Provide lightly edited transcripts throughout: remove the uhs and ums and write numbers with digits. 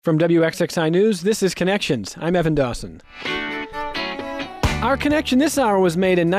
From WXXI News, this is Connections. I'm Evan Dawson. Our connection this hour was made in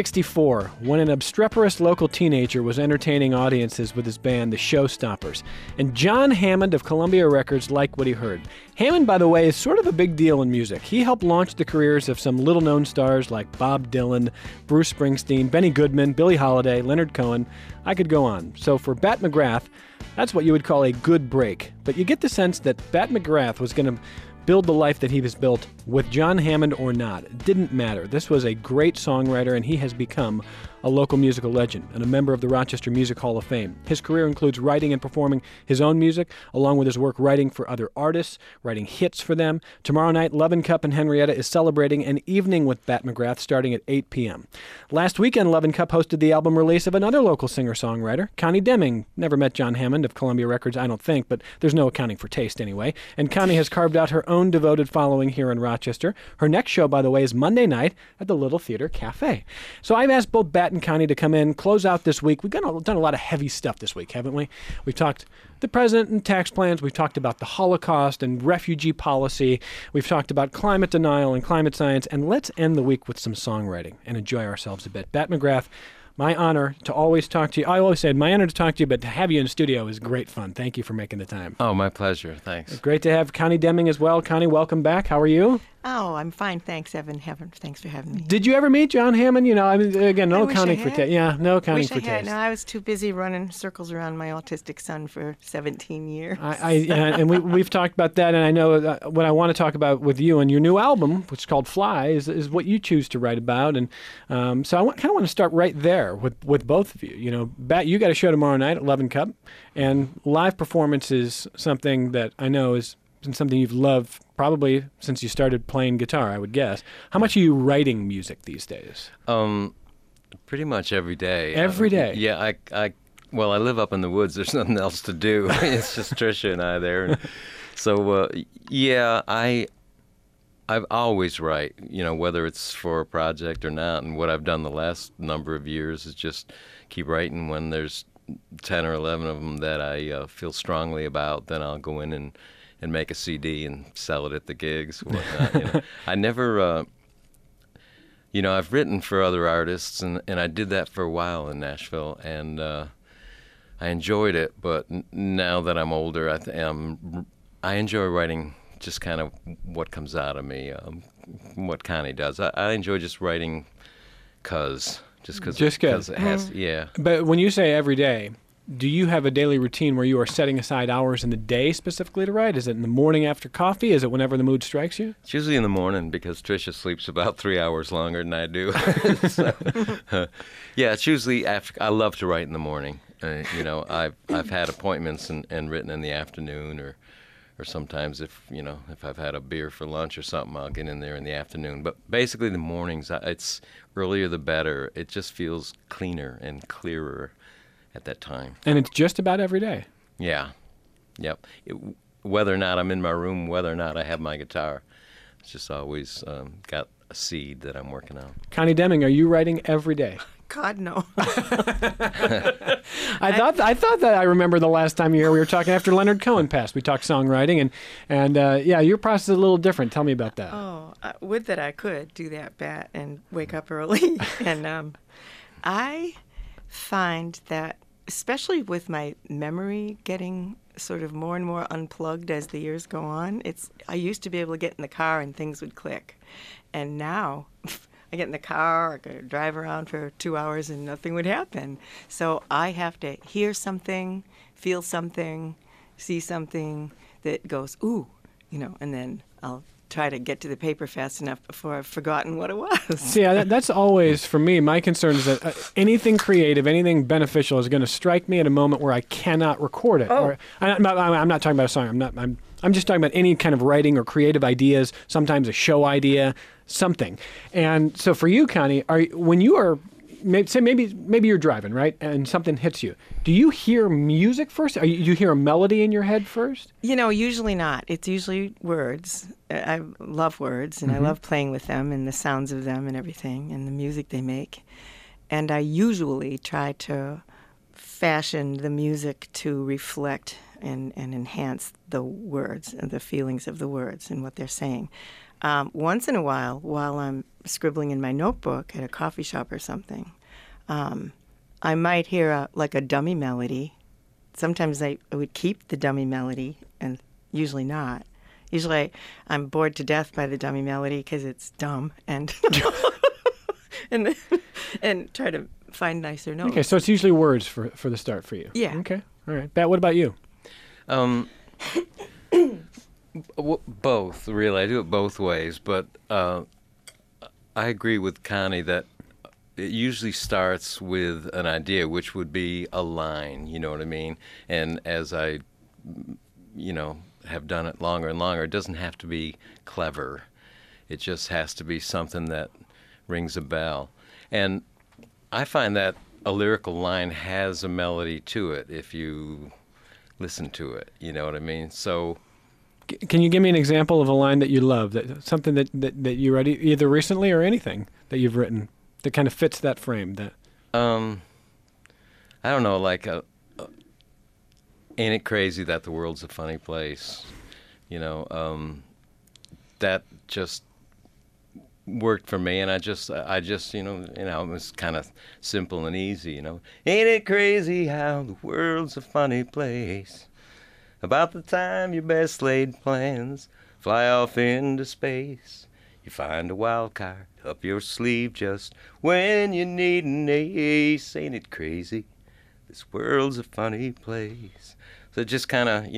1964 when an obstreperous local teenager was entertaining audiences with his band, the Showstoppers. And John Hammond of Columbia Records liked what he heard. Hammond, by the way, is sort of a big deal in music. He helped launch the careers of some little-known stars like Bob Dylan, Bruce Springsteen, Benny Goodman, Billie Holiday, Leonard Cohen. I could go on. So for Bat McGrath, that's what you would call a good break. But you get the sense that Bat McGrath was going to build the life that he was built with John Hammond or not. It didn't matter. This was a great songwriter, and he has become a local musical legend and a member of the Rochester Music Hall of Fame. His career includes writing and performing his own music, along with his work writing for other artists, writing hits for them. Tomorrow night, Love and Cup in Henrietta is celebrating an evening with Bat McGrath starting at 8 p.m. Last weekend, Love and Cup hosted the album release of another local singer-songwriter, Connie Deming. Never met John Hammond of Columbia Records, I don't think, but there's no accounting for taste anyway. And Connie has carved out her own devoted following here in Rochester. Her next show, by the way, is Monday night at the Little Theater Cafe. So I've asked both Bat and Connie to come in, close out this week. We've done a lot of heavy stuff this week, haven't we? We've talked the president and tax plans. We've talked about the Holocaust and refugee policy. We've talked about climate denial and climate science. And let's end the week with some songwriting and enjoy ourselves a bit. Bat McGrath, my honor to always talk to you. I always said my honor to talk to you, but to have you in the studio is great fun. Thank you for making the time. Oh, my pleasure. Thanks. Great to have Connie Deming as well. Connie, welcome back. How are you? Oh, I'm fine. Thanks, Evan. Thanks for having me. Did you ever meet John Hammond? You know, I mean, again, no accounting for taste. Yeah, no accounting for taste. No, I was too busy running circles around my autistic son for 17 years. And we've talked about that, and I know what I want to talk about with you and your new album, which is called Fly, is what you choose to write about. And so I kind of want to start right there with both of you. You know, Bat, you got a show tomorrow night at Love and Cup, and live performance is something that I know is something you've loved probably since you started playing guitar, I would guess. How much are you writing music these days? Pretty much every day. Every day? Yeah, I live up in the woods. There's nothing else to do. It's just Trisha and I there. And so, I've always write, you know, whether it's for a project or not. And what I've done the last number of years is just keep writing. When there's 10 or 11 of them that I feel strongly about, then I'll go in and make a CD and sell it at the gigs, whatnot. You know. I never, I've written for other artists, and I did that for a while in Nashville, and I enjoyed it. But now that I'm older, I enjoy writing just kind of what comes out of me, what Connie does. I enjoy just writing because it has, yeah. But when you say every day, do you have a daily routine where you are setting aside hours in the day specifically to write? Is it in the morning after coffee? Is it whenever the mood strikes you? It's usually in the morning because Tricia sleeps about 3 hours longer than I do. Yeah, it's usually after. I love to write in the morning. I've had appointments and written in the afternoon, or sometimes if I've had a beer for lunch or something, I'll get in there in the afternoon. But basically the mornings, it's earlier the better. It just feels cleaner and clearer at that time. And it's just about every day. Yeah. Yep. Whether or not I'm in my room, whether or not I have my guitar, it's just always got a seed that I'm working on. Connie Deming, are you writing every day? God, no. I thought that I remember the last time you were here, we were talking after Leonard Cohen passed. We talked songwriting, and your process is a little different. Tell me about that. Oh, would that I could do that, Bat, and wake up early. And I find that, especially with my memory getting sort of more and more unplugged as the years go on, I used to be able to get in the car and things would click. And now I get in the car, I could drive around for 2 hours and nothing would happen. So I have to hear something, feel something, see something that goes, ooh, and then I'll try to get to the paper fast enough before I've forgotten what it was. See, that's always, for me, my concern is that anything creative, anything beneficial is going to strike me at a moment where I cannot record it. Oh. I'm not talking about a song. I'm just talking about any kind of writing or creative ideas, sometimes a show idea, something. And so for you, Connie, when you are, maybe you're driving, right, and something hits you, do you hear music first? Do you hear a melody in your head first? Usually not. It's usually words. I love words, and I love playing with them and the sounds of them and everything and the music they make. And I usually try to fashion the music to reflect and enhance the words and the feelings of the words and what they're saying. Once in a while I'm scribbling in my notebook at a coffee shop or something, I might hear a dummy melody. Sometimes I would keep the dummy melody, and usually not. Usually I'm bored to death by the dummy melody because it's dumb, and and try to find nicer notes. Okay, so it's usually words for the start for you. Yeah. Okay, all right. Bat, what about you? Both, really. I do it both ways, but I agree with Connie that it usually starts with an idea, which would be a line, you know what I mean? And as I, have done it longer and longer, it doesn't have to be clever. It just has to be something that rings a bell. And I find that a lyrical line has a melody to it if you listen to it, you know what I mean? So, can you give me an example of a line that you love, something that you read either recently or anything that you've written that kind of fits that frame? I don't know, ain't it crazy that the world's a funny place? That just worked for me, and I just it was kind of simple and easy, Ain't it crazy how the world's a funny place? About the time your best laid plans fly off into space, you find a wild card up your sleeve just when you need an ace. Ain't it crazy? This world's a funny place. So it just kind of,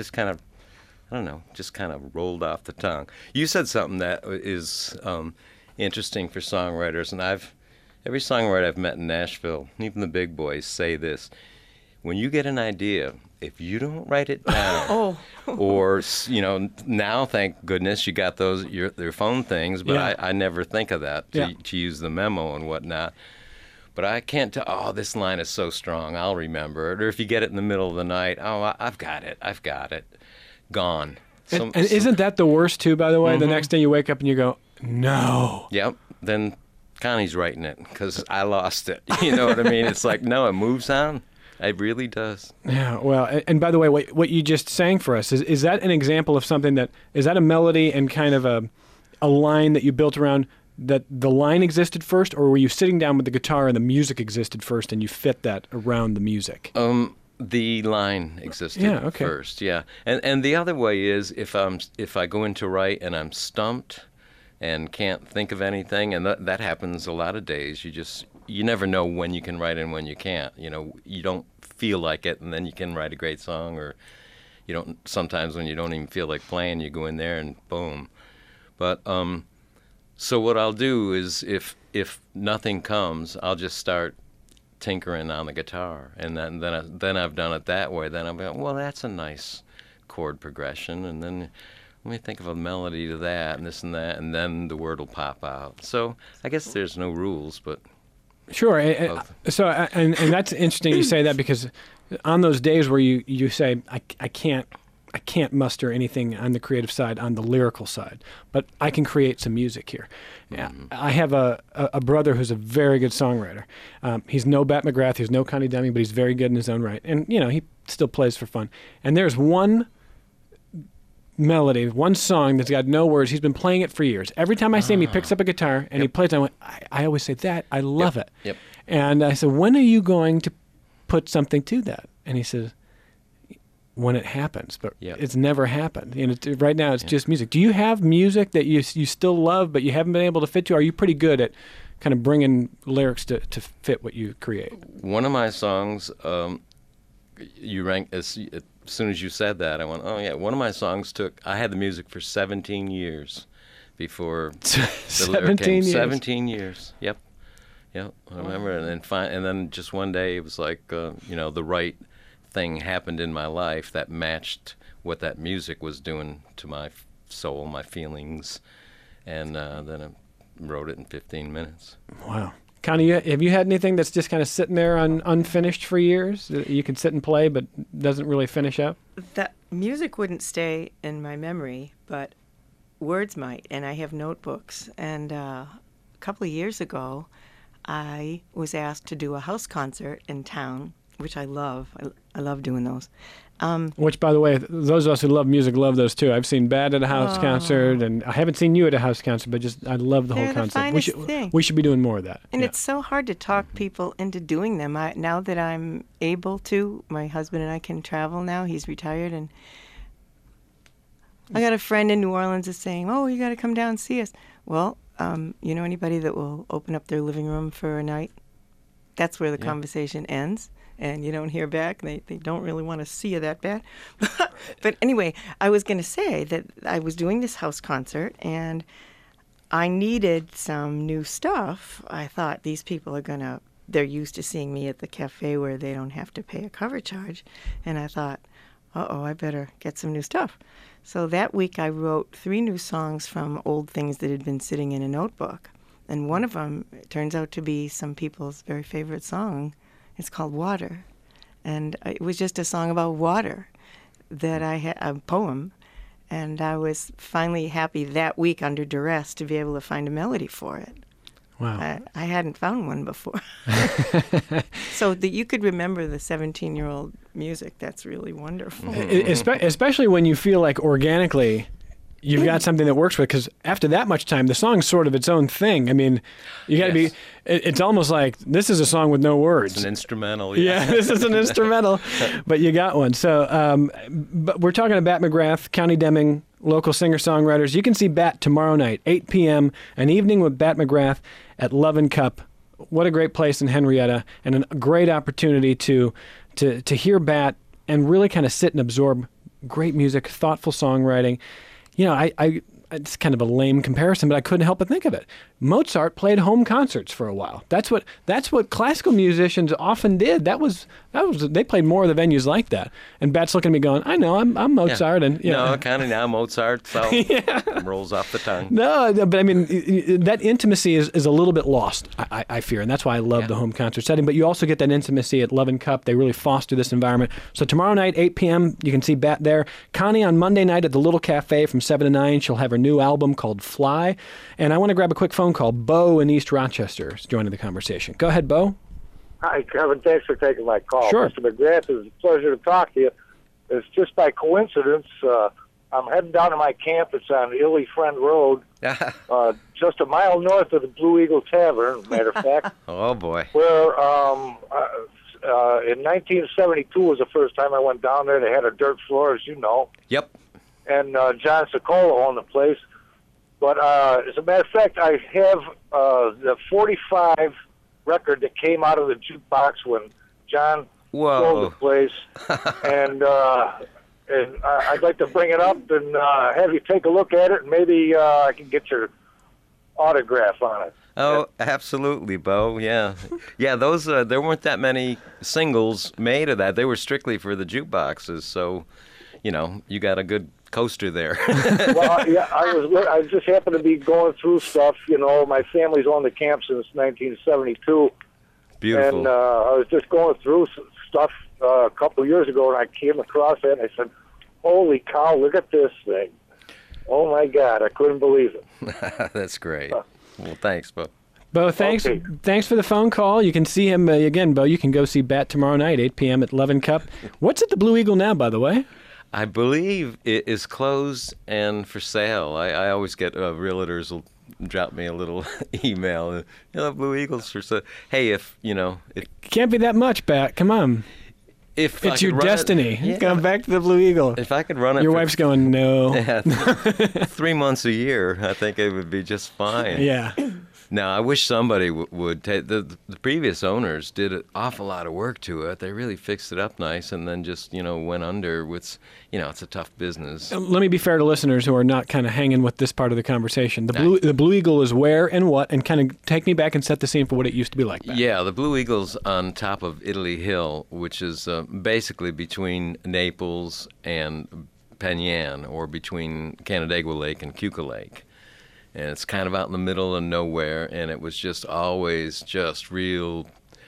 just kind of rolled off the tongue. You said something that is interesting for songwriters, and every songwriter I've met in Nashville, even the big boys, say this: when you get an idea, if you don't write it down, or now thank goodness you got your phone things, but I never think of that to use the memo and whatnot. But I can't tell, this line is so strong, I'll remember it. Or if you get it in the middle of the night, I've got it. Gone. And isn't that the worst, too, by the way? Mm-hmm. The next day you wake up and you go, no. Yep. Then Connie's writing it because I lost it. You know what I mean? It's like, no, it moves on. It really does. Yeah, well, and by the way, what you just sang for us, is that an example of something is that a melody and kind of a line that you built around that the line existed first, or were you sitting down with the guitar and the music existed first and you fit that around the music? The line existed first, yeah. And the other way is if I go into write and I'm stumped and can't think of anything, and that happens a lot of days. You never know when you can write and when you can't. You don't feel like it, and then you can write a great song, or you don't. Sometimes when you don't even feel like playing, you go in there and boom. But so what I'll do is if nothing comes, I'll just start tinkering on the guitar, and then I've done it that way. Then I'm like, well, that's a nice chord progression, and then let me think of a melody to that, and this and that, and then the word will pop out. So I guess there's no rules, but sure. And that's interesting you say that, because on those days where you say I can't muster anything on the creative side, on the lyrical side, but I can create some music here. Mm-hmm. I have a brother who's a very good songwriter. He's no Bat McGrath, he's no Connie Deming, but he's very good in his own right. And, he still plays for fun. And there's one melody, one song that's got no words. He's been playing it for years. Every time I see him, he picks up a guitar and he plays it. I always say that. I love it. Yep. And I said, when are you going to put something to that? And he says, when it happens, but it's never happened. Right now it's just music. Do you have music that you still love, but you haven't been able to fit to? Are you pretty good at kind of bringing lyrics to fit what you create? One of my songs, you ranked as soon as you said that, I went, oh yeah. One of my songs I had the music for 17 years before the lyric came. 17 years. Yep. I remember, and then just one day it was like, the right thing happened in my life that matched what that music was doing to my soul, my feelings, and then I wrote it in 15 minutes. Wow. Connie, have you had anything that's just kind of sitting there unfinished for years that you can sit and play but doesn't really finish up? That music wouldn't stay in my memory, but words might, and I have notebooks. And a couple of years ago, I was asked to do a house concert in town, which I love. I love doing those. Which, by the way, those of us who love music love those too. I've seen Bat at a house concert, and I haven't seen you at a house concert, but just I love the whole They're the concept. finest thing. We should be doing more of that. And Yeah. it's so hard to talk people into doing them. Now that I'm able to, my husband and I can travel now. He's retired, and I got a friend in New Orleans that's saying, "Oh, you got to come down and see us." Well, you know anybody that will open up their living room for a night? That's where the conversation ends, and you don't hear back. They don't really want to see you that bad. But anyway, I was going to say that I was doing this house concert, and I needed some new stuff. I thought these people they're used to seeing me at the cafe where they don't have to pay a cover charge. And I thought, I better get some new stuff. So that week I wrote 3 new songs from old things that had been sitting in a notebook. And one of them turns out to be some people's very favorite song. It's called Water. And it was just a song about water that I had, a poem. And I was finally happy that week under duress to be able to find a melody for it. Wow. I hadn't found one before. So that you could remember the 17-year-old music, that's really wonderful. Especially when you feel like organically you've got something that works with, because after that much time, the song's sort of its own thing. I mean, you got to be, it's almost like this is a song with no words. It's an instrumental. Yeah, this is an instrumental, but you got one. So, but we're talking to Bat McGrath, County Deming, local singer-songwriters. You can see Bat tomorrow night, 8 p.m., an evening with Bat McGrath at Love and Cup. What a great place in Henrietta, and a great opportunity to hear Bat and really kind of sit and absorb great music, thoughtful songwriting. You know, it's kind of a lame comparison, but I couldn't help but think of it. Mozart played home concerts for a while. That's what classical musicians often did. That was they played more of the venues like that. And Bat's looking at me going, "I know, I'm Mozart." And no, kind of now Mozart, so rolls off the tongue. No, but I mean that intimacy is a little bit lost, I fear, and that's why I love the home concert setting. But you also get that intimacy at Love and Cup. They really foster this environment. So tomorrow night, 8 p.m., you can see Bat there. Connie on Monday night at the Little Cafe from 7 to 9. She'll have her new album called Fly. And I want to grab a quick phone call. Bo in East Rochester is joining the conversation. Go ahead, Bo. Hi, Kevin. Thanks for taking my call. Sure. Mr. McGrath, it's a pleasure to talk to you. It's just by coincidence. I'm heading down to my camp. It's on Illy Friend Road, just a mile north of the Blue Eagle Tavern, matter of fact. Oh, boy. Where in 1972 was the first time I went down there. They had a dirt floor, as you know. Yep. And John Sikola owned the place. But as a matter of fact, I have the 45 record that came out of the jukebox when John sold the place. And I'd like to bring it up and have you take a look at it, and maybe I can get your autograph on it. Oh, absolutely, Bo. Yeah. Yeah, those there weren't that many singles made of that. They were strictly for the jukeboxes. So, you know, you got a good coaster there. Well, yeah, I just happened to be going through stuff. You know, my family's owned the camp since 1972. Beautiful. And I was just going through stuff a couple of years ago, and I came across it, and I said, "Holy cow, look at this thing. Oh, my God, I couldn't believe it." That's great. Well, thanks, Bo. Bo, thanks. Okay. Thanks for the phone call. You can see him again, Bo. You can go see Bat tomorrow night, 8 p.m. at Love and Cup. What's at the Blue Eagle now, by the way? I believe it is closed and for sale. I always get realtors will drop me a little email. You know, Blue Eagles for sale. Hey, if Can't be that much, Bat. Come on. if It's your destiny. Come back to the Blue Eagle. If I could run it, Your for wife's going, no. 3 months a year, I think it would be just fine. Yeah. Now, I wish somebody would take the previous owners did an awful lot of work to it. They really fixed it up nice, and then just went under. With it's a tough business. Let me be fair to listeners who are not kind of hanging with this part of the conversation. The Blue Eagle is where and what, and kind of take me back and set the scene for what it used to be like. Yeah, the Blue Eagle's on top of Italy Hill, which is basically between Naples and Penyan, or between Canandaigua Lake and Keuka Lake. And it's kind of out in the middle of nowhere, and it was just always just real,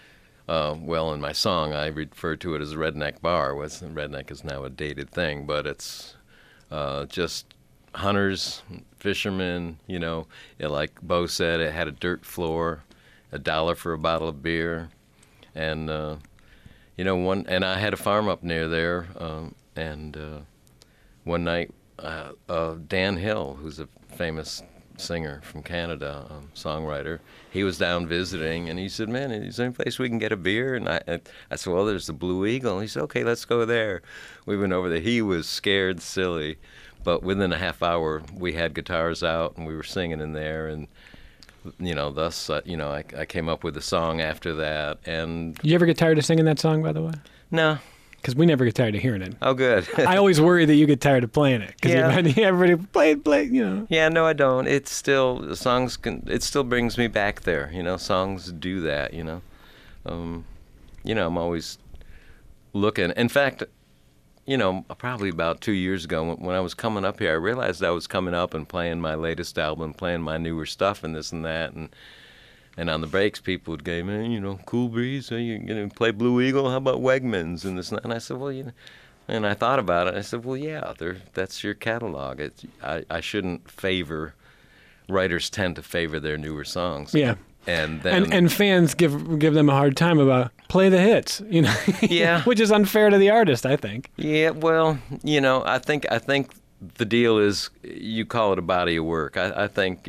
in my song I refer to it as a redneck bar. Redneck is now a dated thing, but it's just hunters, fishermen, like Bo said, it had a dirt floor, $1 for a bottle of beer, and, and I had a farm up near there, And one night, Dan Hill, who's a famous singer from Canada, songwriter, he was down visiting, and he said, "Man, is there any place we can get a beer?" And I said, "Well, there's the Blue Eagle." And he said, "Okay, let's go there." We went over there. He was scared silly, but within a half hour, we had guitars out, and we were singing in there, and thus, I came up with a song after that. And you ever get tired of singing that song, by the way? No. Because we never get tired of hearing it. Oh, good. I always worry that you get tired of playing it. Because everybody play, Yeah, no, I don't. It's still, it still brings me back there. Songs do that, I'm always looking. In fact, probably about 2 years ago, when I was coming up here, I realized I was coming up and playing my latest album, playing my newer stuff and this and that. And on the breaks, people would go, "Man, Cool Breeze, are you going to play Blue Eagle? How about Wegmans?" And this and that. And I said, well, and I thought about it. I said, well, yeah, that's your catalog. I shouldn't favor, writers tend to favor their newer songs. Yeah. And then and fans give them a hard time about play the hits, Yeah. Which is unfair to the artist, I think. Yeah, well, I think the deal is you call it a body of work. I think,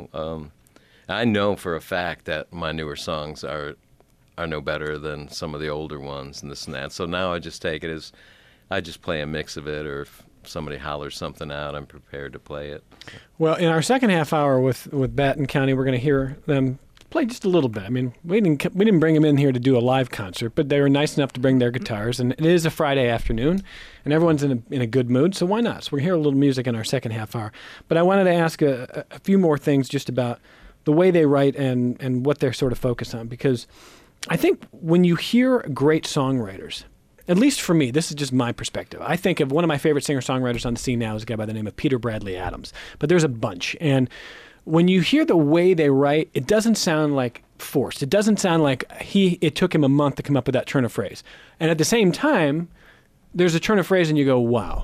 I know for a fact that my newer songs are no better than some of the older ones and this and that. So now I just take it as I just play a mix of it, or if somebody hollers something out, I'm prepared to play it. Well, in our second half hour with Baton County, we're going to hear them play just a little bit. I mean, we didn't bring them in here to do a live concert, but they were nice enough to bring their guitars, and it is a Friday afternoon, and everyone's in a good mood, so why not? So we're going to hear a little music in our second half hour. But I wanted to ask a few more things just about the way they write and what they're sort of focused on, because I think when you hear great songwriters, at least for me, this is just my perspective, I think of one of my favorite singer-songwriters on the scene now is a guy by the name of Peter Bradley Adams, but there's a bunch, and when you hear the way they write, it doesn't sound like forced. It doesn't sound like it took him a month to come up with that turn of phrase. And at the same time, there's a turn of phrase and you go, wow,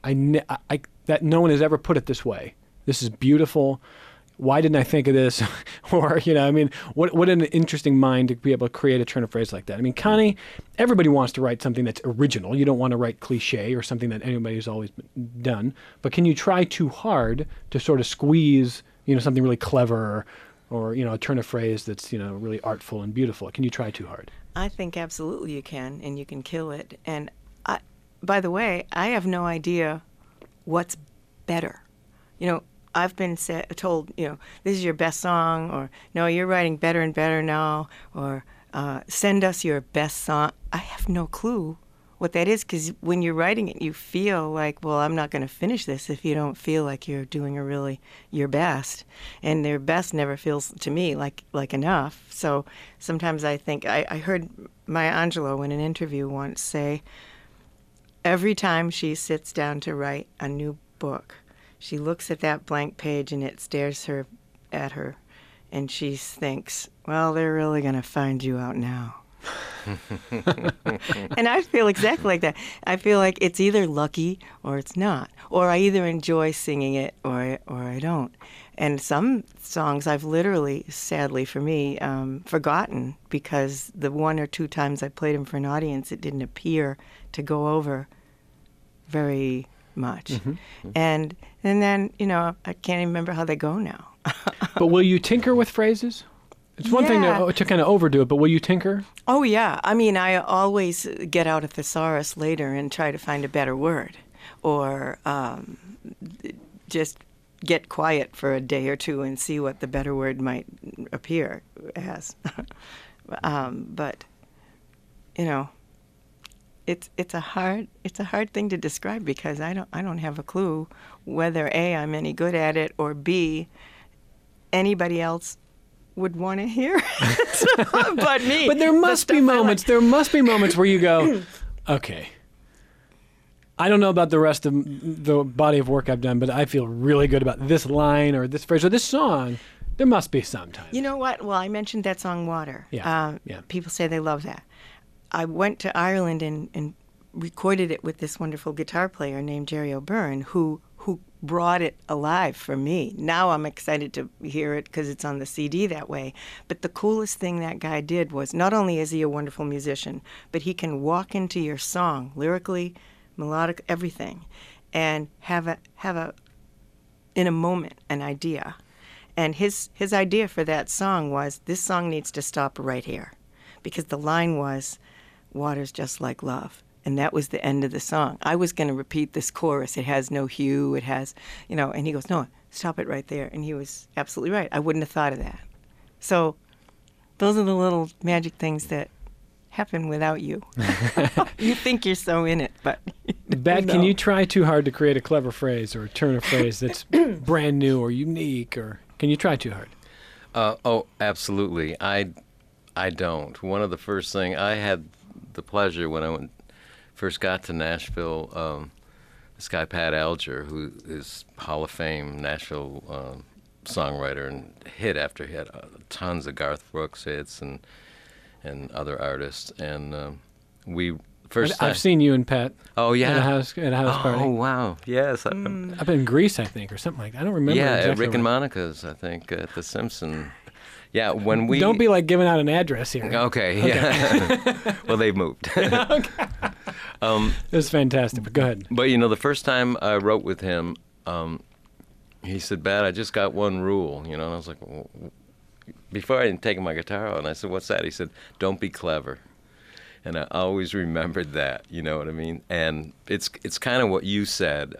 that no one has ever put it this way. This is beautiful. Why didn't I think of this? Or, what an interesting mind to be able to create a turn of phrase like that. I mean, Connie, everybody wants to write something that's original. You don't want to write cliche or something that anybody's always done. But can you try too hard to sort of squeeze something really clever or a turn of phrase that's, really artful and beautiful? Can you try too hard? I think absolutely you can, and you can kill it. And by the way, I have no idea what's better. I've been told, this is your best song, or no, you're writing better and better now, or send us your best song. I have no clue what that is, because when you're writing it, you feel like, well, I'm not going to finish this if you don't feel like you're doing your best. And their best never feels to me like enough. So sometimes I think, I heard Maya Angelou in an interview once say, every time she sits down to write a new book, she looks at that blank page and it stares at her, and she thinks, well, they're really going to find you out now. And I feel exactly like that. I feel like it's either lucky or it's not. Or I either enjoy singing it or I don't. And some songs I've literally, sadly for me, forgotten because the one or two times I played them for an audience, it didn't appear to go over very much. Mm-hmm. And then, I can't even remember how they go now. But will you tinker with phrases? It's one thing to kind of overdo it, but will you tinker? Oh, yeah. I mean, I always get out a thesaurus later and try to find a better word, or just get quiet for a day or two and see what the better word might appear as. But, it's a hard thing to describe, because I don't have a clue whether A, I'm any good at it, or B, anybody else would want to hear it but me. But there must be moments. There must be moments where you go, okay, I don't know about the rest of the body of work I've done, but I feel really good about this line or this phrase or this song. There must be sometimes. You know what? Well, I mentioned that song Water. Yeah. People say they love that. I went to Ireland and recorded it with this wonderful guitar player named Jerry O'Byrne, who brought it alive for me. Now I'm excited to hear it because it's on the CD that way. But the coolest thing that guy did was, not only is he a wonderful musician, but he can walk into your song lyrically, melodic, everything, and have in a moment an idea. And his idea for that song was, this song needs to stop right here, because the line was, "Water's just like love." And that was the end of the song. I was going to repeat this chorus. It has no hue. It has, and he goes, "No, stop it right there." And he was absolutely right. I wouldn't have thought of that. So those are the little magic things that happen without you. You think you're so in it, but Bat, can you try too hard to create a clever phrase or turn a phrase that's brand new or unique, or can you try too hard? Oh, absolutely. I don't. One of the first things I had the pleasure when I first got to Nashville, this guy Pat Alger, who is Hall of Fame Nashville songwriter and hit after hit, tons of Garth Brooks hits and other artists, and we first. I've seen you and Pat. Oh yeah, at a house party. Oh wow, yes. Up in Greece, I think, or something like that. I don't remember. Yeah, exactly at Rick and where. Monica's, I think, at the Simpson. Yeah, when we Don't be like giving out an address here. Okay. Yeah. Well, they've moved. Okay. It was fantastic, but go ahead. But the first time I wrote with him, he said, "Bat, I just got one rule," and I was like, well, before I didn't take my guitar out, and I said, "What's that?" He said, "Don't be clever." And I always remembered that, you know what I mean? And it's kind of what you said.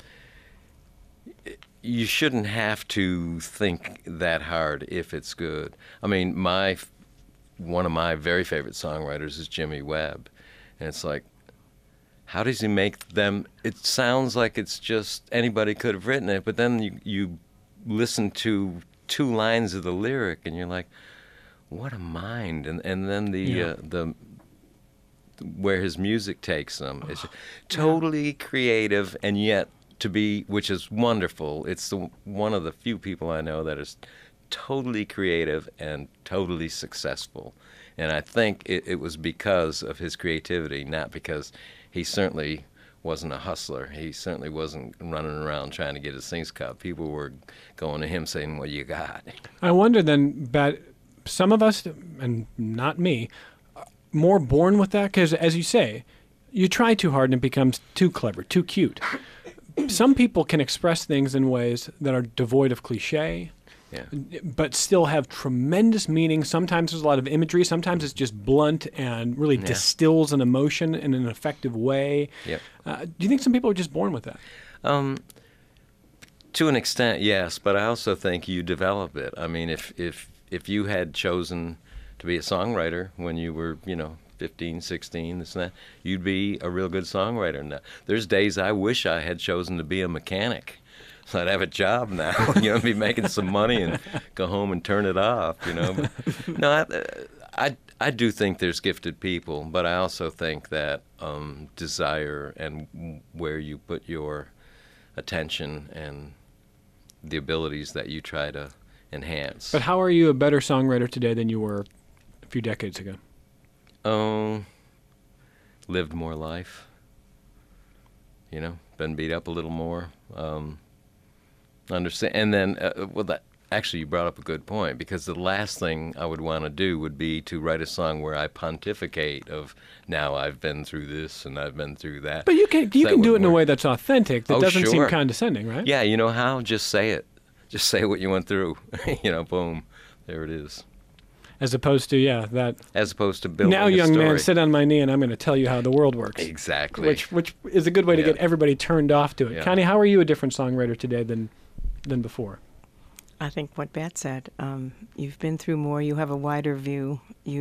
You shouldn't have to think that hard if it's good. I mean, one of my very favorite songwriters is Jimmy Webb. And it's like, how does he make them? It sounds like it's just anybody could have written it, but then you listen to 2 lines of the lyric and you're like, what a mind. And then the where his music takes them. It's totally creative, and yet which is wonderful. It's one of the few people I know that is totally creative and totally successful. And I think it was because of his creativity, not because he certainly wasn't a hustler. He certainly wasn't running around trying to get his things cut. People were going to him saying, "What you got?" I wonder then, Bat, some of us, and not me, more born with that, because as you say, you try too hard and it becomes too clever, too cute. Some people can express things in ways that are devoid of cliche, but still have tremendous meaning. Sometimes there's a lot of imagery. Sometimes it's just blunt and really distills an emotion in an effective way. Yep. Do you think some people are just born with that? To an extent, yes, but I also think you develop it. I mean, if you had chosen to be a songwriter when you were, 15, 16, this and that, you'd be a real good songwriter now. There's days I wish I had chosen to be a mechanic. So I'd have a job now, be making some money and go home and turn it off, But, no, I do think there's gifted people, but I also think that desire and where you put your attention and the abilities that you try to enhance. But how are you a better songwriter today than you were a few decades ago? Lived more life, been beat up a little more, understand. And then, actually, you brought up a good point, because the last thing I would want to do would be to write a song where I pontificate of, now I've been through this and I've been through that. But you can do it in a way that's authentic, that doesn't seem condescending, right? Yeah, you know how? Just say it. Just say what you went through. Boom, there it is. As opposed to, that. As opposed to building now, a young story. man, sit on my knee and I'm going to tell you how the world works. Exactly. Which is a good way to get everybody turned off to it. Yeah. Connie, how are you a different songwriter today than before? I think what Bat said. You've been through more. You have a wider view.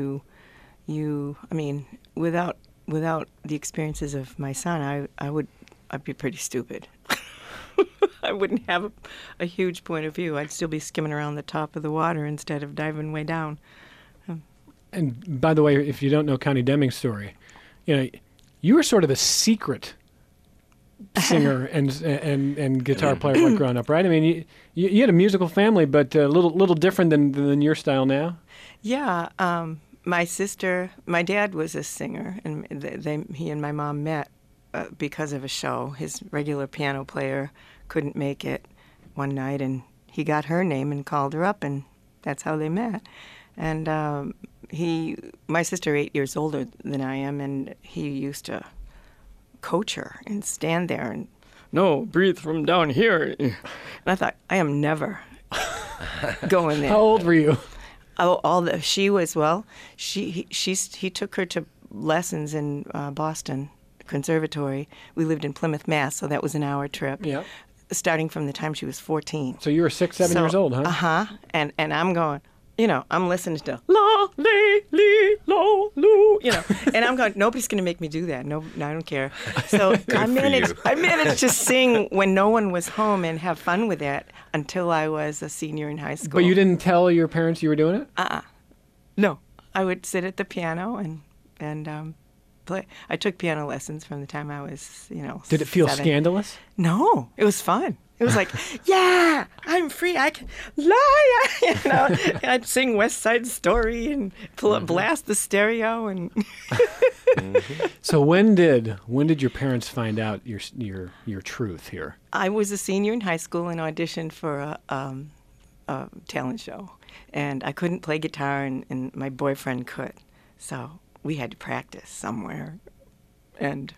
I mean, without the experiences of my son, I'd be pretty stupid. I wouldn't have a huge point of view. I'd still be skimming around the top of the water instead of diving way down. And by the way, if you don't know Connie Deming's story, you were sort of a secret singer and guitar player like growing up, right? I mean, you had a musical family, but a little different than your style now. Yeah, my dad was a singer, and he and my mom met because of a show. His regular piano player couldn't make it one night, and he got her name and called her up, and that's how they met. And my sister 8 years older than I am, and he used to coach her and stand there and, no, breathe from down here. And I thought, I am never going there. How old were you? He took her to lessons in Boston Conservatory. We lived in Plymouth, Mass, so that was an hour trip. Yeah. Starting from the time she was 14. So you were 6, 7 years old, huh? Uh-huh. And I'm going, I'm listening to la, lee, lee, lo, loo, and I'm going, nobody's going to make me do that. No, I don't care. So I managed to sing when no one was home and have fun with that until I was a senior in high school. But you didn't tell your parents you were doing it? No. I would sit at the piano and play. I took piano lessons from the time I was, Did it feel 7. scandalous? No, it was fun. It was like, yeah, I'm free. I can lie. I'd sing West Side Story and blast the stereo. And So when did your parents find out your truth here? I was a senior in high school and auditioned for a talent show, and I couldn't play guitar, and my boyfriend could, so we had to practice somewhere, and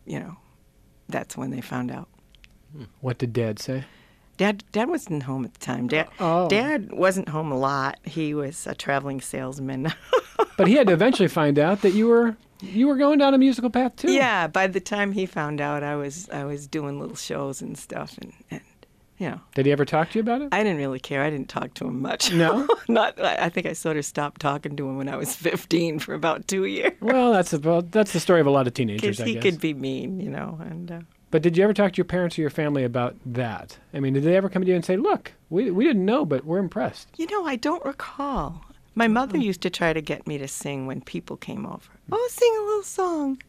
that's when they found out. What did Dad say? Dad wasn't home at the time. Dad wasn't home a lot. He was a traveling salesman. But he had to eventually find out that you were going down a musical path too. Yeah, by the time he found out, I was doing little shows and stuff, and Did he ever talk to you about it? I didn't really care. I didn't talk to him much. No? I think I sort of stopped talking to him when I was 15 for about 2 years. Well, that's the story of a lot of teenagers, I guess. He could be mean, and. But did you ever talk to your parents or your family about that? I mean, did they ever come to you and say, "Look, we didn't know, but we're impressed"? I don't recall. My mother used to try to get me to sing when people came over. Oh, sing a little song.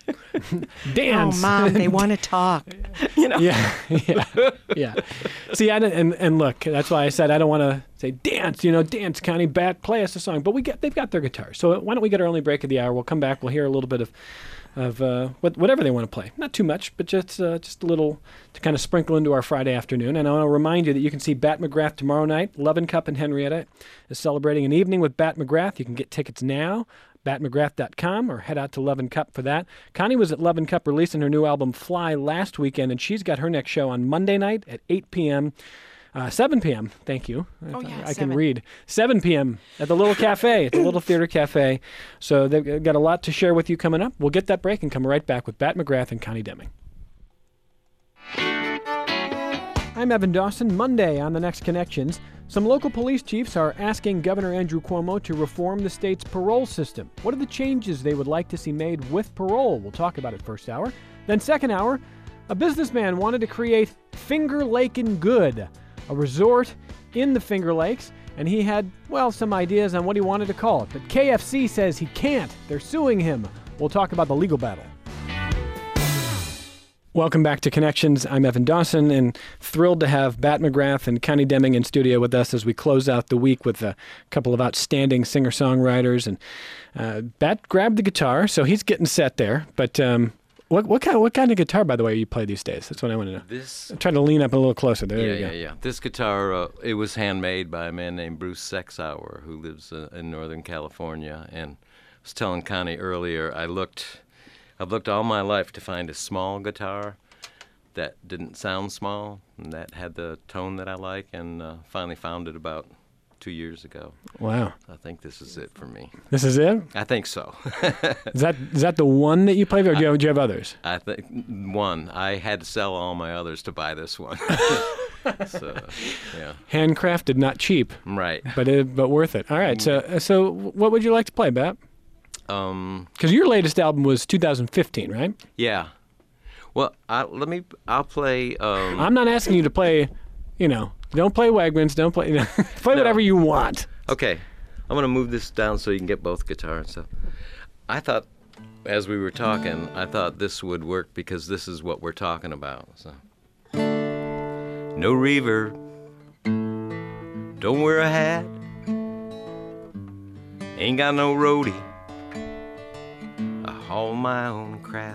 Dance. Oh, Mom, they want to talk. Yeah. See, and look, that's why I said I don't want to say dance. Dance, Connie, Bat, play us a song. But they've got their guitars. So why don't we get our early break of the hour? We'll come back. We'll hear a little bit of whatever they want to play. Not too much, but just a little to kind of sprinkle into our Friday afternoon. And I want to remind you that you can see Bat McGrath tomorrow night. Love and Cup in Henrietta is celebrating an evening with Bat McGrath. You can get tickets now, batmcgrath.com, or head out to Love and Cup for that. Connie was at Love and Cup releasing her new album Fly last weekend, and she's got her next show on Monday night at 8 p.m. 7 p.m. Thank you. I can read. 7 p.m. at the Little Cafe. It's a little theater cafe. So they've got a lot to share with you coming up. We'll get that break and come right back with Bat McGrath and Connie Deming. I'm Evan Dawson. Monday on The Next Connections, some local police chiefs are asking Governor Andrew Cuomo to reform the state's parole system. What are the changes they would like to see made with parole? We'll talk about it first hour. Then second hour, a businessman wanted to create Finger Lakin' Good, a resort in the Finger Lakes, and he had, some ideas on what he wanted to call it. But KFC says he can't. They're suing him. We'll talk about the legal battle. Welcome back to Connections. I'm Evan Dawson, and thrilled to have Bat McGrath and Connie Deming in studio with us as we close out the week with a couple of outstanding singer-songwriters. And Bat grabbed the guitar, so he's getting set there. But what kind of guitar, by the way, you play these days? That's what I want to know. I'm trying to lean up a little closer. There you go. Yeah. This guitar, it was handmade by a man named Bruce Sexauer, who lives in Northern California. And I was telling Connie earlier, I've looked all my life to find a small guitar that didn't sound small and that had the tone that I like, and finally found it about 2 years ago. Wow. I think this is it for me. This is it? I think so. Is that the one that you play, or do you have others? I think one. I had to sell all my others to buy this one. So, yeah. Handcrafted, not cheap. Right. But worth it. All right. So what would you like to play, Bat? Because your latest album was 2015, right? Yeah. Well, I'll play. I'm not asking you to play, don't play Wegmans, don't play, play whatever you want. Okay. I'm going to move this down so you can get both guitar and stuff. I thought, as we were talking, this would work because this is what we're talking about. So. No reverb. Don't wear a hat. Ain't got no roadie. I haul my own crap.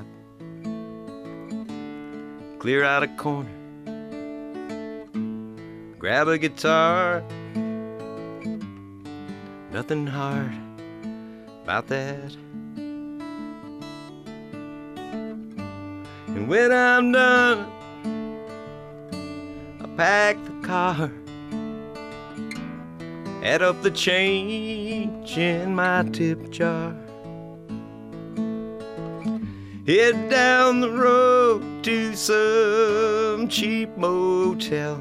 Clear out a corner. Grab a guitar. Nothing hard about that. And when I'm done, I pack the car, add up the change in my tip jar, head down the road to some cheap motel,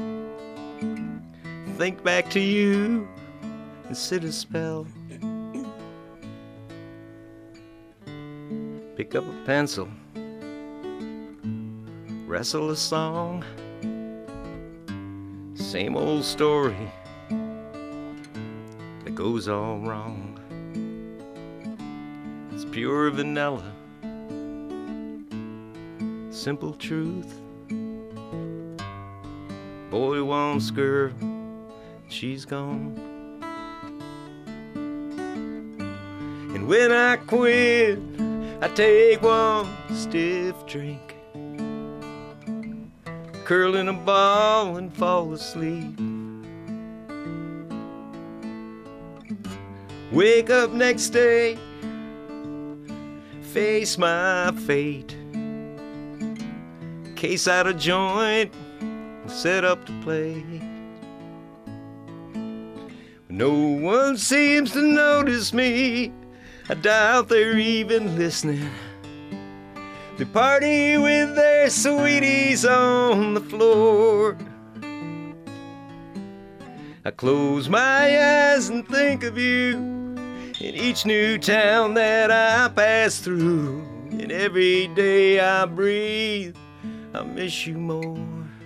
think back to you and sit a spell, pick up a pencil, wrestle a song, same old story that goes all wrong. It's pure vanilla, simple truth. Boy wants girl, she's gone. And when I quit, I take one stiff drink, curl in a ball and fall asleep. Wake up next day, face my fate, case out a joint, and set up to play. No one seems to notice me, I doubt they're even listening. They party with their sweeties on the floor. I close my eyes and think of you in each new town that I pass through. And every day I breathe, I miss you more.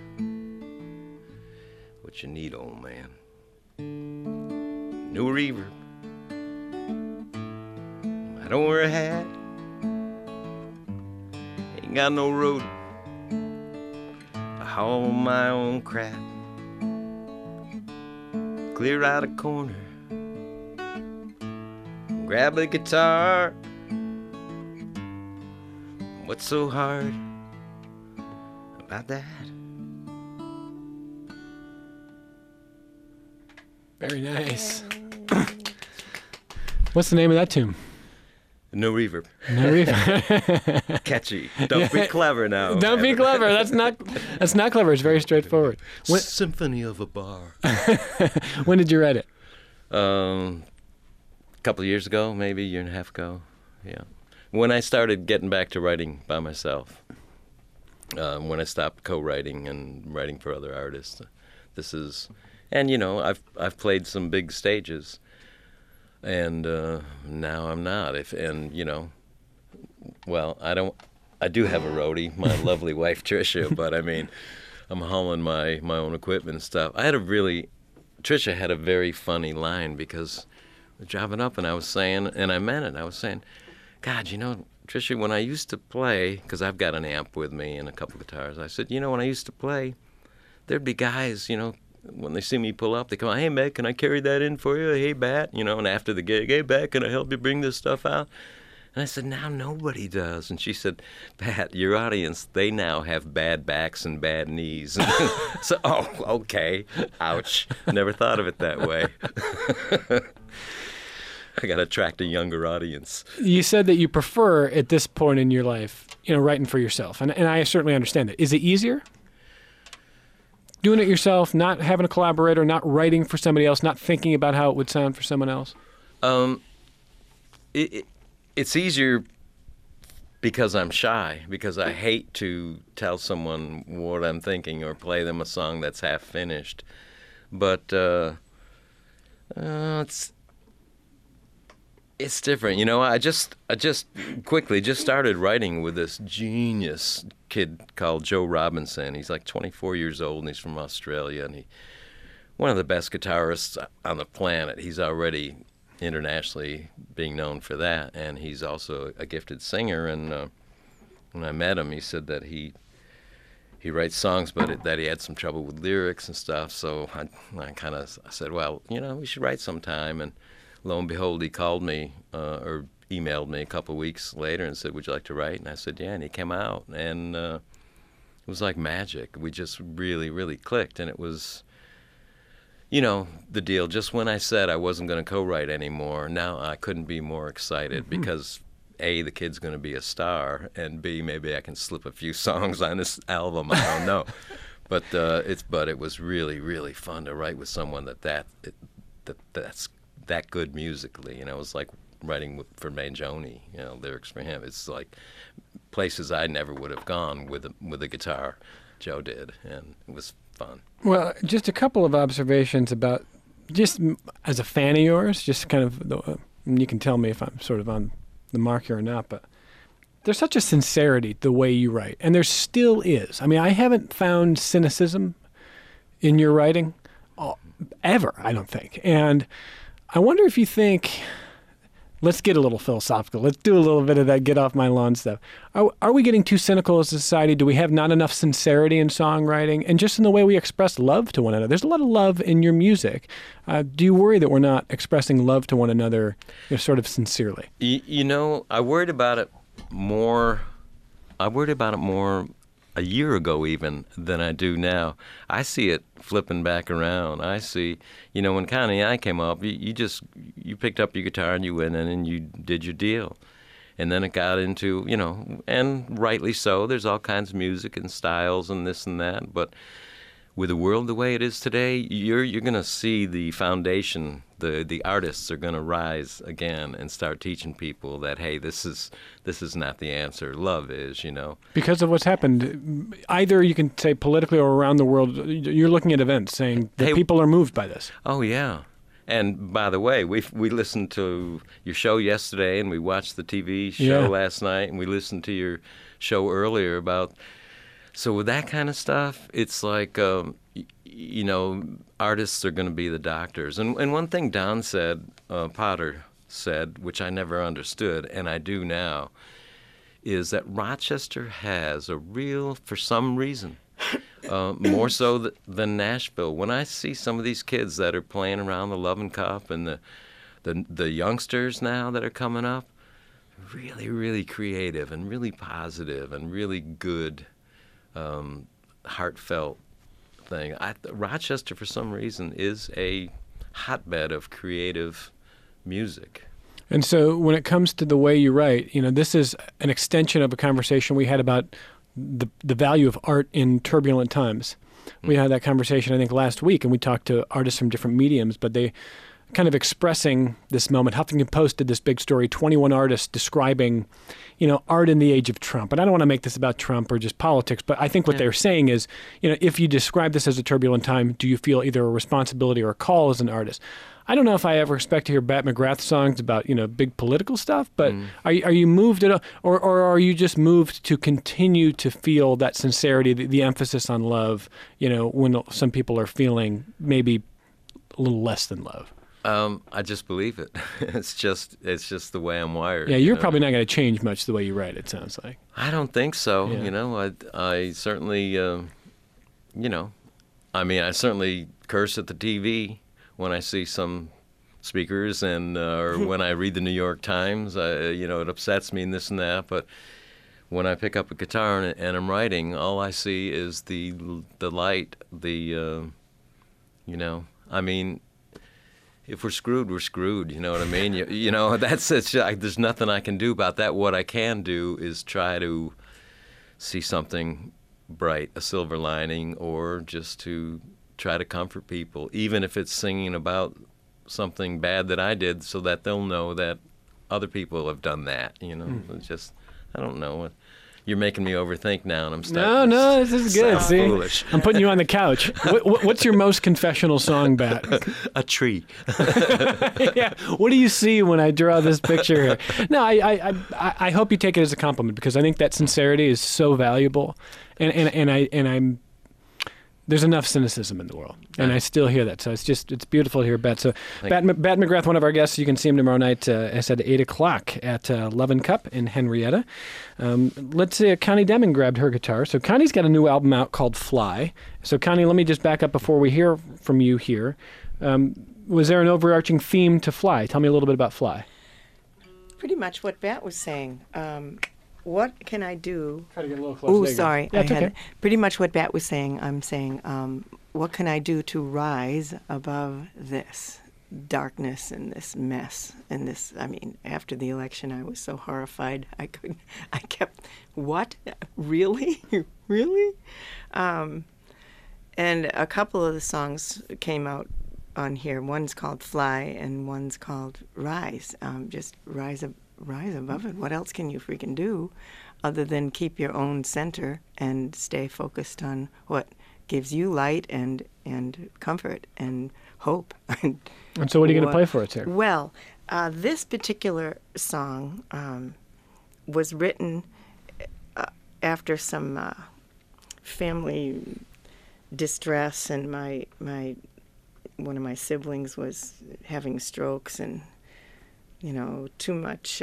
What you need, old man? No reverb. I don't wear a hat. Ain't got no road. I haul my own crap. Clear out a corner, grab a guitar. What's so hard about that? Very nice. What's the name of that tune? No reverb. No reverb. Catchy. Don't be clever now. Don't be clever. That's not clever. It's very straightforward. Symphony of a Bar. When did you write it? A couple of years ago, maybe a year and a half ago. Yeah. When I started getting back to writing by myself. When I stopped co-writing and writing for other artists. This is, and you know, I've played some big stages. And now I'm not. I do have a roadie, my lovely wife Tricia, but I mean, I'm hauling my own equipment and stuff. Tricia had a very funny line because we're driving up and I was saying, and I meant it, I was saying, God, you know, Tricia, when I used to play, because I've got an amp with me and a couple guitars, I said, you know, when I used to play, there'd be guys, you know, when they see me pull up, they come on, hey, Matt, can I carry that in for you? Hey, Bat, you know, and after the gig, hey, Bat, can I help you bring this stuff out? And I said, now nobody does. And she said, Bat, your audience, they now have bad backs and bad knees. So, oh, okay, ouch. Never thought of it that way. I got to attract a younger audience. You said that you prefer, at this point in your life, you know, writing for yourself. And I certainly understand that. Is it easier? Doing it yourself, not having a collaborator, not writing for somebody else, not thinking about how it would sound for someone else? It's easier because I'm shy, because I hate to tell someone what I'm thinking or play them a song that's half finished. But it's different. You know, I just quickly just started writing with this genius kid called Joe Robinson. He's like 24 years old, and he's from Australia, and one of the best guitarists on the planet. He's already internationally being known for that, and he's also a gifted singer. And when I met him, he said that he writes songs, but that he had some trouble with lyrics and stuff. So I said, well, you know, we should write sometime. And lo and behold, he called me or emailed me a couple of weeks later and said, would you like to write? And I said, yeah, and he came out, and it was like magic. We just really, really clicked, and it was, you know, the deal. Just when I said I wasn't going to co-write anymore, now I couldn't be more excited because A, the kid's going to be a star, and B, maybe I can slip a few songs on this album. I don't know. But it was really, really fun to write with someone that's that good musically. It was like writing for Mangione, lyrics for him. It's like places I never would have gone with a guitar. Joe did, and it was fun. Well, just a couple of observations about, just as a fan of yours, just kind of, you can tell me if I'm sort of on the mark here or not, but there's such a sincerity the way you write, and there still is. I mean, I haven't found cynicism in your writing ever, I don't think. And I wonder if you think, let's get a little philosophical. Let's do a little bit of that get off my lawn stuff. Are we getting too cynical as a society? Do we have not enough sincerity in songwriting and just in the way we express love to one another? There's a lot of love in your music. Do you worry that we're not expressing love to one another sort of sincerely? I worried about it more a year ago even than I do now. I see it flipping back around. I see, when Connie and I came up, you picked up your guitar and you went in and you did your deal. And then it got into, and rightly so, there's all kinds of music and styles and this and that. But with the world the way it is today, you're going to see the foundation. The artists are going to rise again and start teaching people that, hey, this is not the answer. Love is, Because of what's happened, either you can say politically or around the world, you're looking at events saying that people are moved by this. Oh, yeah. And by the way, we listened to your show yesterday, and we watched the TV show last night, and we listened to your show earlier about... So with that kind of stuff, it's like, artists are going to be the doctors. And one thing Don Potter said, which I never understood, and I do now, is that Rochester has a real, for some reason, more so than Nashville. When I see some of these kids that are playing around the Lovin' Cup and the youngsters now that are coming up, really, really creative and really positive and really good, heartfelt thing. Rochester, for some reason, is a hotbed of creative music. And so when it comes to the way you write, this is an extension of a conversation we had about the value of art in turbulent times. We had that conversation, I think, last week, and we talked to artists from different mediums, but they kind of expressing this moment. Huffington Post did this big story, 21 artists describing, art in the age of Trump. And I don't want to make this about Trump or just politics, but I think what they're saying is, if you describe this as a turbulent time, do you feel either a responsibility or a call as an artist? I don't know if I ever expect to hear Bat McGrath songs about, big political stuff, but are you moved at all, or are you just moved to continue to feel that sincerity, the emphasis on love, when some people are feeling maybe a little less than love? I just believe it. It's just the way I'm wired. Yeah, you're probably not going to change much the way you write, it sounds like. I don't think so. Yeah. I certainly, I certainly curse at the TV when I see some speakers and or when I read the New York Times. It upsets me and this and that. But when I pick up a guitar and I'm writing, all I see is the light, if we're screwed, we're screwed. You know what I mean? That's it. There's nothing I can do about that. What I can do is try to see something bright, a silver lining, or just to try to comfort people, even if it's singing about something bad that I did, so that they'll know that other people have done that. It's just, I don't know. You're making me overthink now, and I'm starting. No, this is good. See, foolish. I'm putting you on the couch. What's your most confessional song, Bat? A tree. Yeah. What do you see when I draw this picture here? No, I hope you take it as a compliment, because I think that sincerity is so valuable, and I'm. There's enough cynicism in the world, and I still hear that. So it's beautiful to hear Bat. So Bat McGrath, one of our guests, you can see him tomorrow night, I said 8 o'clock at Lovin' Cup in Henrietta. Let's see, Connie Deming grabbed her guitar. So Connie's got a new album out called Fly. So Connie, let me just back up before we hear from you here. Was there an overarching theme to Fly? Tell me a little bit about Fly. Pretty much what Bat was saying. What can I do? Try to get a little closer. Oh, sorry. Yeah, okay. Pretty much what Bat was saying. I'm saying, what can I do to rise above this? darkness and this mess and this. I mean, after the election, I was so horrified. I kept, what? Really? Really? And a couple of the songs came out on here. One's called Fly and one's called Rise. Just rise above it. What else can you freaking do other than keep your own center and stay focused on what gives you light and comfort and hope. And so what are you going to play for us here? Well, this particular song was written after some family distress, and one of my siblings was having strokes, and too much.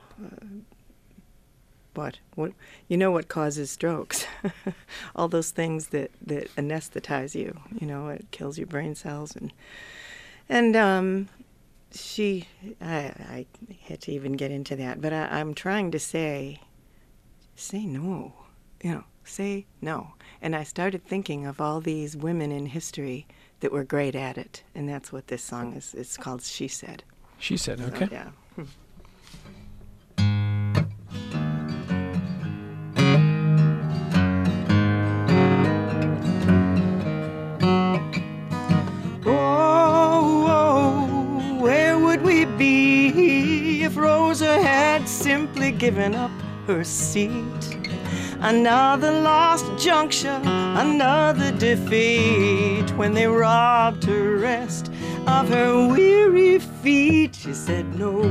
What what causes strokes? All those things that anesthetize you. It kills your brain cells, and I had to even get into that, but I'm trying to say no. Say no. And I started thinking of all these women in history that were great at it, and that's what this song is. It's called She Said. She Said, okay. So, yeah. Rosa had simply given up her seat. Another lost juncture, another defeat. When they robbed her rest of her weary feet, she said no.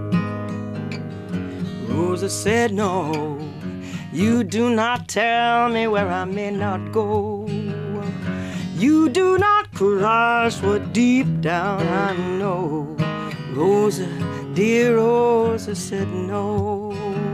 Rosa said no. You do not tell me where I may not go. You do not crush what deep down I know. Rosa, dear Rosa said no.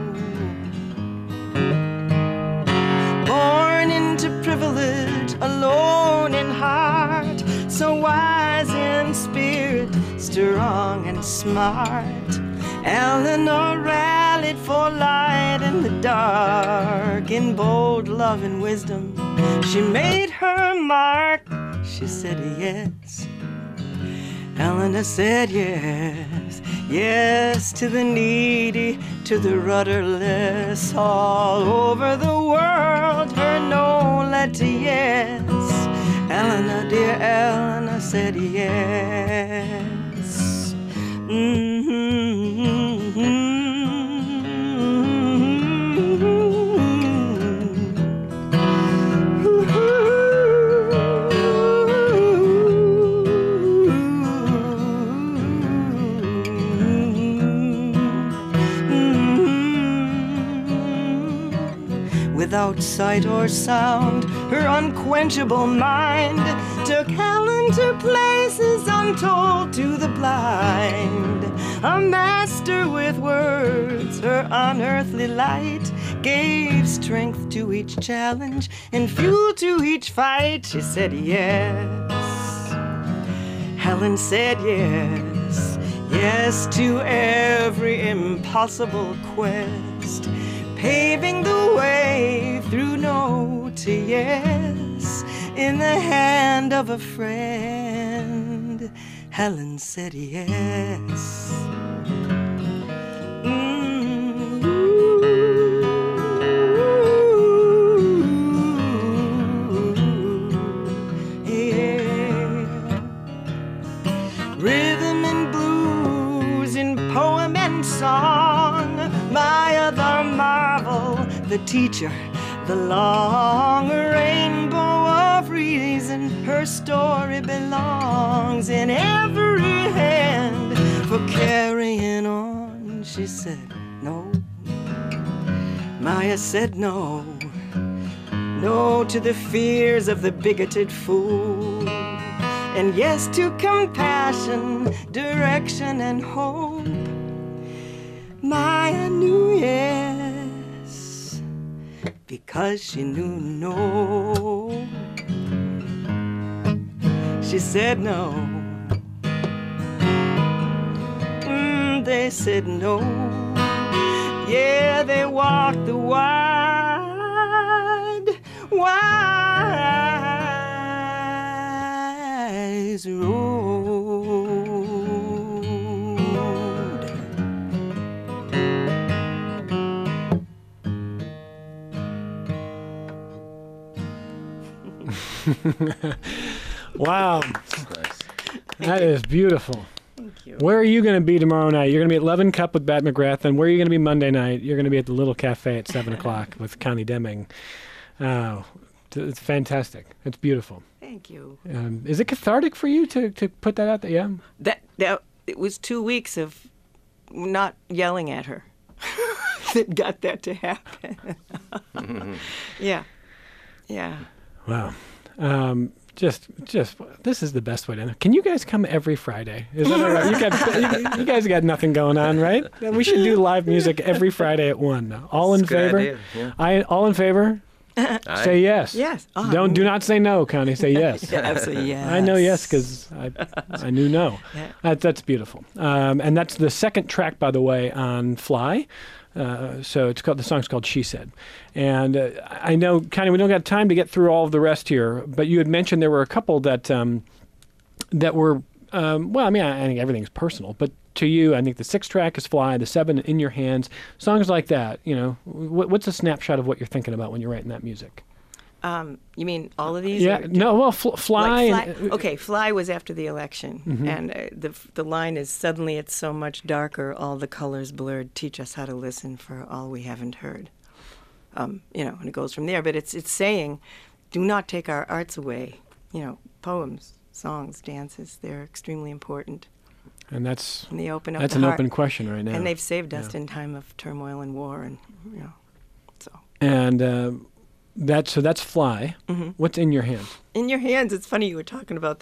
Born into privilege, alone in heart, so wise in spirit, strong and smart, Eleanor rallied for light in the dark. In bold love and wisdom, she made her mark. She said yes. Eleanor said yes. Yes to the needy, to the rudderless. All over the world, her no led to yes. Eleanor, dear Eleanor, said yes. Without sight or sound, her unquenchable mind took Helen to places untold to the blind. A master with words, her unearthly light gave strength to each challenge and fuel to each fight. She said yes. Helen said yes. Yes to every impossible quest, paving the way through no to yes. In the hand of a friend, Helen said yes. Rhythm and blues in poem and song, my other marvel, the teacher, the long rainbow of reason. Her story belongs in every hand for carrying on. She said no. Maya said no. No to the fears of the bigoted fool, and yes to compassion, direction, and hope. Maya knew yes, because she knew no. She said no. They said no. Yeah, they walked the wise road. Wow. Nice. That is beautiful. Thank you. Where are you going to be tomorrow night? You're going to be at Levin Cup with Bat McGrath, and where are you going to be Monday night? You're going to be at the Little Cafe at 7 o'clock with Connie Deming. Oh, it's fantastic. It's beautiful. Thank you. Is it cathartic for you to put that out there? Yeah. That it was 2 weeks of not yelling at her that got that to happen. Yeah. Wow. Just this is the best way to know. Can you guys come every Friday? Is that all right? You guys got nothing going on, right? We should do live music every Friday at 1. All in That's a good favor? idea, yeah. All in favor? Say yes. Yes. Do not say no, Connie. Say yes. Yeah, absolutely yes. I know yes because I knew no. Yeah. That's beautiful. And that's the second track, by the way, on Fly. So the song's called She Said. And I know, Connie, we don't got time to get through all of the rest here, but you had mentioned there were a couple that were, well, I mean, I think everything's personal, but to you, I think the 6th track is Fly, the 7 In Your Hands, songs like that, you know, what's a snapshot of what you're thinking about when you're writing that music? You mean all of these? Yeah, no, well, Fly. Okay, Fly was after the election, and the line is, suddenly it's so much darker, all the colors blurred, teach us how to listen for all we haven't heard. You know, and it goes from there, but it's saying, do not take our arts away. You know, poems, songs, dances, they're extremely important. And that's And they open up an the heart. open question right now. And they've saved us in time of turmoil and war, and, you know, so. And that's Fly. What's In Your Hands? In Your Hands, it's funny you were talking about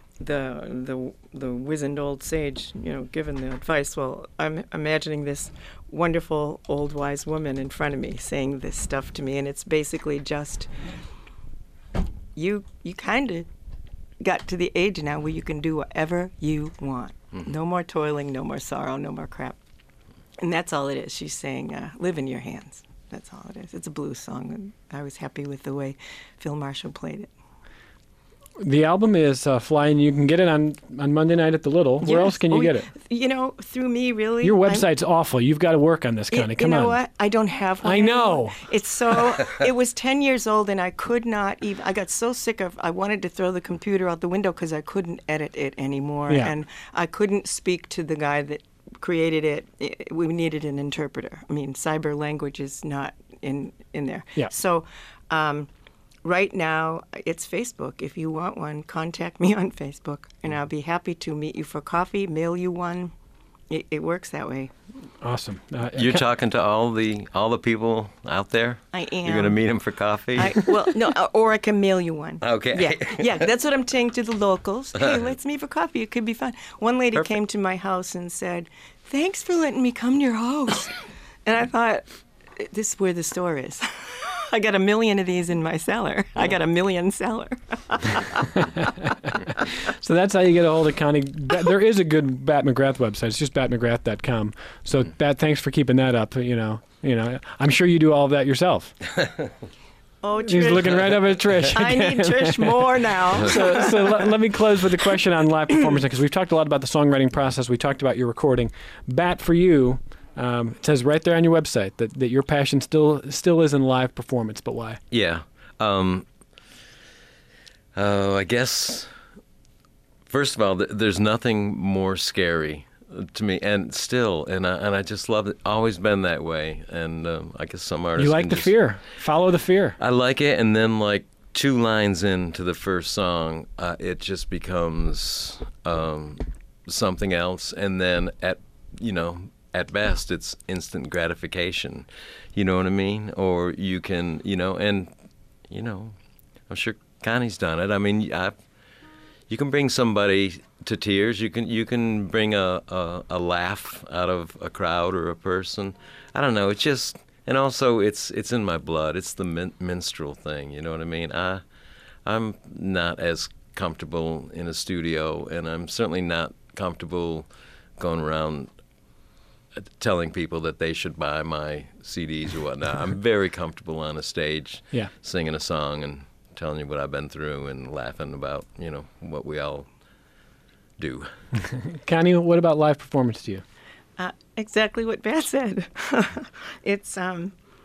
the wizened old sage, you know, giving the advice. Well, I'm imagining this wonderful old wise woman in front of me saying this stuff to me, and it's basically just you kind of got to the age now where you can do whatever you want. No more toiling, no more sorrow, no more crap. And that's all it is. She's saying, live in your hands. That's all it is. It's a blues song, and I was happy with the way Phil Marshall played it. The album is Fly, and you can get it on Monday night at the Little. Where else can you get it? You know, through me, really. Your website's awful. You've got to work on this, Connie. Come on. You know what? I don't have one I know. anymore. It's so. It was 10 years old, and I could not even. I got so sick of. I wanted to throw the computer out the window because I couldn't edit it anymore, Yeah. and I couldn't speak to the guy that created it. We needed an interpreter. I mean, cyber language is not in there. Yeah. So. Right now, it's Facebook. If you want one, contact me on Facebook, and I'll be happy to meet you for coffee, mail you one. It works that way. Awesome. You're talking to all the people out there? I am. You're going to meet them for coffee? Or I can mail you one. Okay. Yeah, that's what I'm saying to the locals. Hey, let's meet for coffee. It could be fun. One lady Perfect. came to my house and said, thanks for letting me come to your house. And I thought, this is where the store is. I got 1 million of these in my cellar. I got 1 million cellar. So that's how you get a hold of Connie. There is a good Bat McGrath website. It's just batmcgrath.com. So Bat, thanks for keeping that up. You know, I'm sure you do all of that yourself. Oh, Trish. He's looking right up at Trish. I need Trish more now. So let me close with a question on live performance, because we've talked a lot about the songwriting process. We talked about your recording. Bat, for you, it says right there on your website that your passion still is in live performance, but why? Yeah. I guess, first of all, there's nothing more scary to me, and I just love it. Always been that way, and I guess some artists. You like the fear. Follow the fear. I like it, and then like 2 lines into the first song, it just becomes something else, and then at best, it's instant gratification. You know what I mean? Or you can, I'm sure Connie's done it. I mean, you can bring somebody to tears. You can bring a laugh out of a crowd or a person. I don't know. It's just, and also it's in my blood. It's the minstrel thing. You know what I mean? I'm not as comfortable in a studio, and I'm certainly not comfortable going around telling people that they should buy my CDs or whatnot. I'm very comfortable on a stage, singing a song and telling you what I've been through and laughing about, what we all do. Connie, what about live performance to you? Exactly what Bat said. It's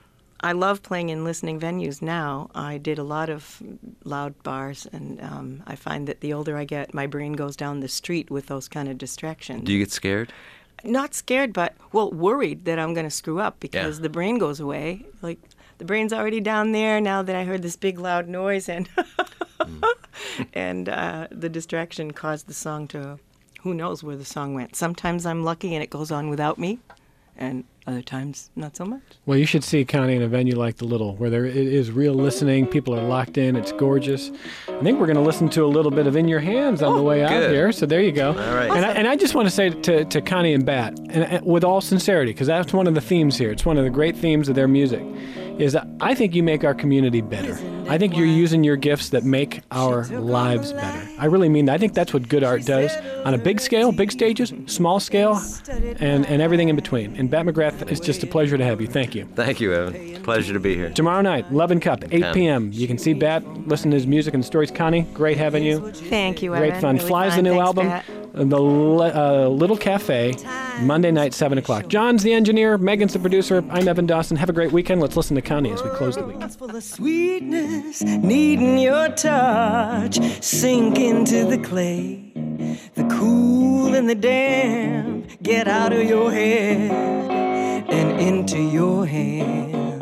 I love playing in listening venues now. I did a lot of loud bars, and I find that the older I get, my brain goes down the street with those kind of distractions. Do you get scared? Not scared, but, worried that I'm going to screw up because the brain goes away. Like, the brain's already down there now that I heard this big loud noise, and and the distraction caused the song to, who knows where the song went. Sometimes I'm lucky and it goes on without me, and other times not so much. Well, you should see Connie in a venue like the Little, where there it is real listening. People are locked in. It's gorgeous. I think we're going to listen to a little bit of In Your Hands on the way out here. So there you go. All right. And I just want to say to Connie and Bat, and with all sincerity, because that's one of the themes here. It's one of the great themes of their music, is that I think you make our community better. I think you're using your gifts that make our lives better. I really mean that. I think that's what good art does on a big scale, big stages, small scale, and everything in between. And Bat McGrath, it's just a pleasure to have you. Thank you. Thank you, Evan. Pleasure to be here. Tomorrow night, Love and Cup, 8 p.m. You can see Bat, listen to his music and stories. Connie, great having you. Thank you, Evan. Great fun. Really Fly's fun. the new Thanks, album. Pat. The Little Cafe, Monday night, 7 o'clock. John's the engineer. Megan's the producer. I'm Evan Dawson. Have a great weekend. Let's listen to Connie as we close the week. Full of sweetness, needing your touch, sink into the clay. The cool and the damp get out of your head and into your hand.